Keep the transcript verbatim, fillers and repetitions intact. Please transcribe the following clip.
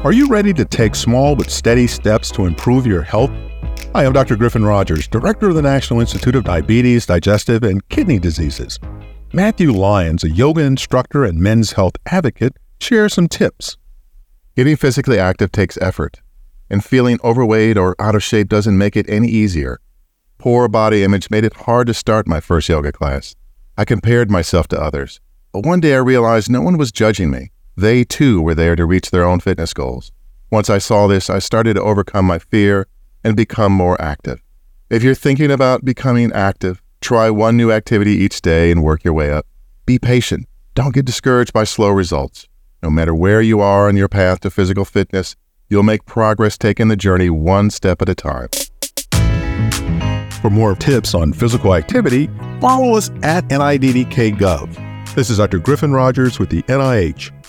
Are you ready to take small but steady steps to improve your health? Hi, I'm Doctor Griffin Rogers, Director of the National Institute of Diabetes, Digestive, and Kidney Diseases. Matthew Lyons, a yoga instructor and men's health advocate, shares some tips. Getting physically active takes effort, and feeling overweight or out of shape doesn't make it any easier. Poor body image made it hard to start my first yoga class. I compared myself to others, but one day I realized no one was judging me. They, too, were there to reach their own fitness goals. Once I saw this, I started to overcome my fear and become more active. If you're thinking about becoming active, try one new activity each day and work your way up. Be patient. Don't get discouraged by slow results. No matter where you are on your path to physical fitness, you'll make progress taking the journey one step at a time. For more tips on physical activity, follow us at N I D D K dot gov. This is Doctor Griffin Rogers with the N I H.